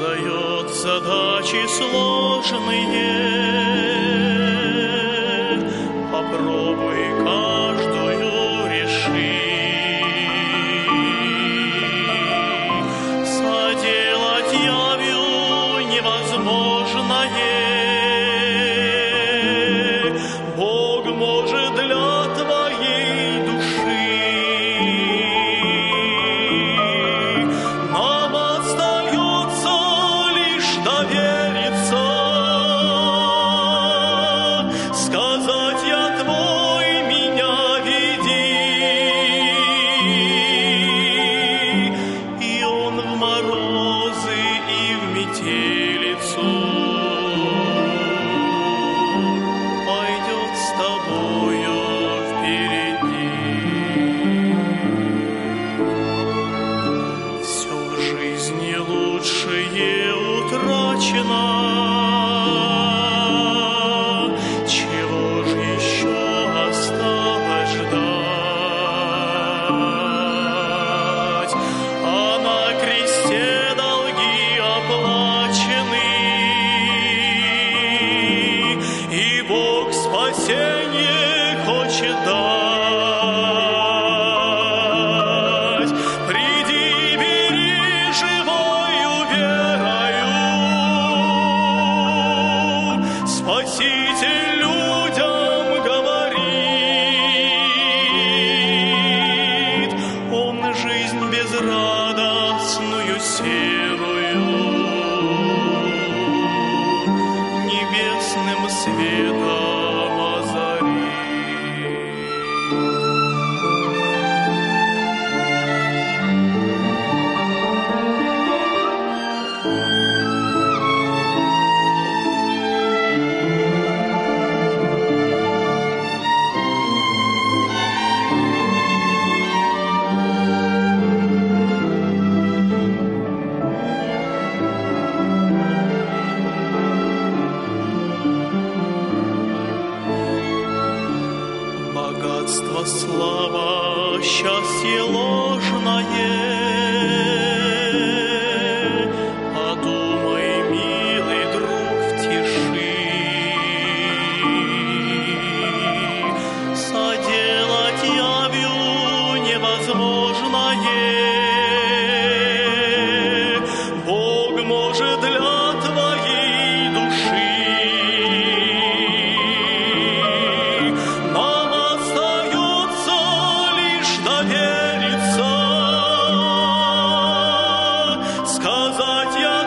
дает задачи сложные. Попробуй каждую решить. Соделать явью невозможное. Бог может для твоей души. Нам остается лишь довериться, сказать: я твой, меня веди. И он в морозы и в метелицу пойдет с тобою впереди. Все в жизни лучшее утрачено. Чего ж еще осталось ждать? А на кресте долги оплачены, и Бог спасение хочет дать. Приди, бери живою верою, Спаситель людям говорит. Он жизнь безрадостную серую небесным светом озарит. Богатство, слава, счастье ложное. Подумай, милый друг, в тиши. Соделать явью невозможное. Бог может для твоей души. Нам остается лишь довериться, сказать: я